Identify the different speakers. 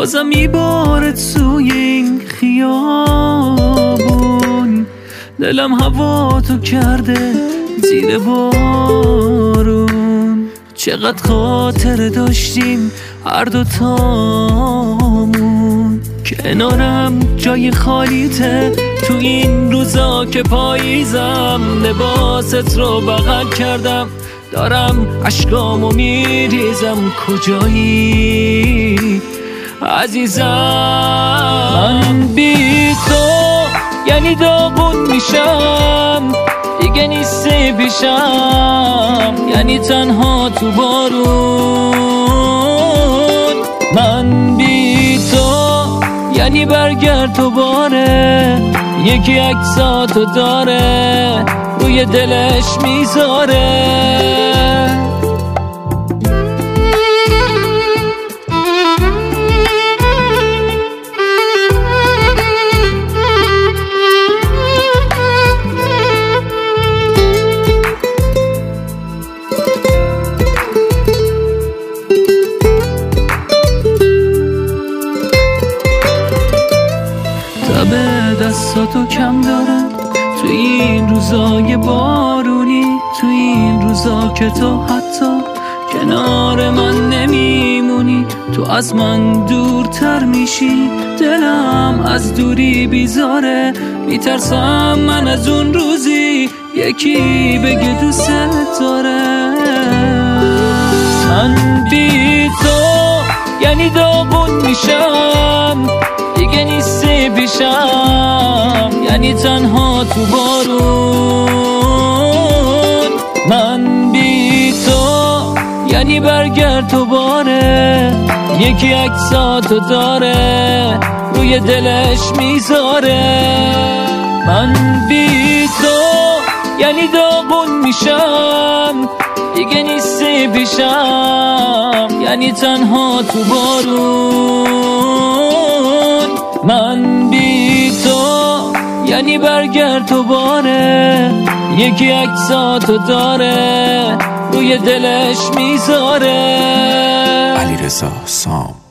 Speaker 1: بازم میباره توی این خیابون. دلم هوا تو کرده زیر بارون. چقدر خاطره داشتیم هر دوتامون. کنارم جای خالیته تو این روزا که پاییزم. لباست رو بغل کردم دارم اشکامو میریزم. کجایی عزیزم؟ من بی تو یعنی داغون میشم، دیگه نیستی پیشم، یعنی تنها تو بارون. من بی تو یعنی برگرد دوباره، یکی عکساتو داره روی دلش میذاره. به دستاتو کم دارم توی این روزای بارونی، توی این روزا که تو حتی کنار من نمیمونی. تو از من دورتر میشی، دلم از دوری بیزاره. میترسم من از اون روزی یکی بگه دوست داره. من بی تو یعنی داغون میشم، دیگه نیستی پیشم، یعنی تنها تو بارون. من بی تو یعنی برگرد دوباره، یکی عکساتو داره روی دلش میذاره. من بی تو یعنی داغون میشم، دیگه نیستی پیشم، یعنی تنها تو بارون. من بی تو یعنی برگرد دوباره، یکی عکساتو داره روی دلش میذاره.
Speaker 2: علیرضا سام.